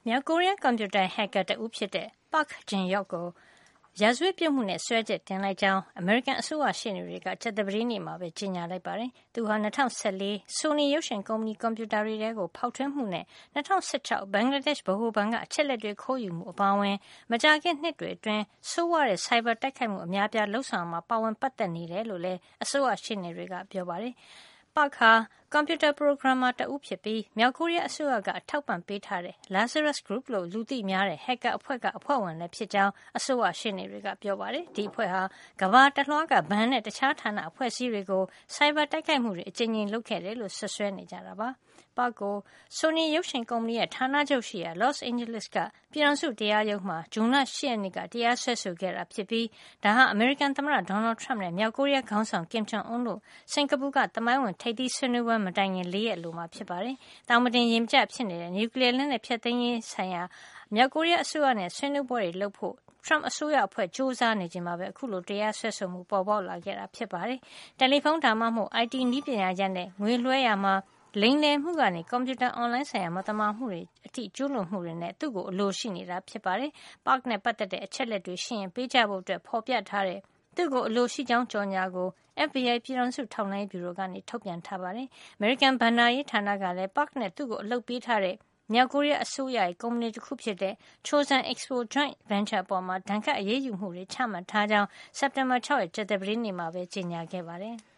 မြောက်ကိုရီးယားကွန်ပျူတာဟက်ကာတဦးဖြစ်တဲ့ Park Jin-hyok ကိုရာဇဝတ်ပြစ်မှုနဲ့စွဲချက်တင်လိုက်ကြောင်းအမေရိကန်အစိုးရရှေ့နေတွေကကြာသပတေးနေ့မှာပဲကြေညာလိုက်ပါတယ်။သူဟာ2014 Sony ရုပ်ရှင်ကုမ္ပဏီကွန်ပျူတာတွေထဲကိုဖောက်ထွင်းမှုနဲ့2016ဘင်္ဂလားဒေ့ရှ်ဗဟိုဘဏ်ကအချက်လက်တွေခိုးယူမှုအပါအဝင်မကြာခင်နှစ်တွေအတွင်းဆိုးဝါးတဲ့ဆိုင်ဘာတိုက်ခိုက်မှုအများပြားလှုပ်ဆောင်မှာပါဝင်ပတ်သက်နေတယ်လို့လည်းအစိုးရရှေ့နေတွေကပြောပါတယ်။ Park ဟာကွန်ပျူတာပရိုဂရမ်မာတဦးဖြစ်ပြီးမြောက်ကိုရီးယားအစိုးရကအထောက်ပံ့ပေးထားတဲ့ Lazarus Group လို့လူသိများတဲ့ဟက်ကာအဖွဲ့ကအဖွဲ့ဝင်လည်းဖြစ်ကြောင်းအစိုးရရှေ့နေတွေကပြောပါတယ်။ဒီအဖွဲ့ဟာကမ္ဘာတလွှားကဘဏ်နဲ့တခြားဌာနအဖွဲ့အစည်းတွေကိုဆိုင်ဘာတိုက်ခိုက်မှုတွေအကြိမ်ကြိမ်လုပ်ခဲ့တယ်လို့စွပ်စွဲနေကြတာပါ။ Park ကို Sony ရုပ်ရှင်ကုမ္ပဏီရဲ့ဌာနချုပ်ရှိရာ Los Angeles ကပြည်ထောင်စုတရားရုံးမှာဇွန်လ 8 ရက်နေ့ကတရားစွဲဆိုခဲ့တာဖြစ်ပြီးဒါဟာအမေရိကန်သမ္မတ Donald Trump နဲ့မြောက်ကိုရီးယားခေါင်းဆောင် Kim Jong Un တို့စင်ကာပူကသမိုင်းဝင်ထိပ်သီးဆွေးနွေးပွဲမတိုင်ခင်4 ရက်အလိုမှာဖြစ်ပါတယ်။တောင်မတင်ရေမကျဖြစ်နေတဲ့နျူကလီးယားလက်နက်ဖျက်သိမ်းရေးဆိုင်ရာမြောက်ကိုရီးယားအစိုးရနဲ့ဆွေးနွေးပွဲတွေလုပ်ဖို့Trump အစိုးရအဖွဲ့ကြိုးစားနေချိန်မှာပဲအခုလိုတရားစွဲဆိုမှုပေါ်ပေါက်လာခဲ့တာဖြစ်ပါတယ်။တယ်လီဖုန်းဒါမှမဟုတ် IT နည်းပညာရပ်နဲ့ငွေလွှဲရာမှာလိမ်လည်မှုကနေကွန်ပျူတာအွန်လိုင်းဆိုင်ရာမသမာမှုတွေအထိကျူးလွန်မှုတွေနဲ့သူ့ကိုအလိုရှိနေတာဖြစ်ပါတယ်။ Park နဲ့ပတ်သက်တဲ့အချက်လက်တွေရှိရင်ပေးကြဖို့ဖော်ပြထားတဲ့သူ့ကိုအလိုရှိကြောင်းကြော်ညာကို FBI ပြည်ထောင်စုထောက်လှမ်းရေးဗျူရိုကနေထုတ်ပြန်ထားပါတယ်။ အမေရိကန်ဘဏ္ဍာရေးဌာနကလည်း Park နဲ့သူ့ကိုအလုပ်ပေးထားတဲ့မြောက်ကိုရီးယားအစိုးရရဲ့ကုမ္ပဏီတခုဖြစ်တဲ့ Chosun Expo Joint Venture အပေါ်ဒဏ်ခတ်အရေးယူမှုတွေချမှတ်ထားကြောင်းစက်တင်ဘာ 6 ရက်ကြာသပတေးနေ့မှာပဲကြေညာခဲ့ပါတယ်။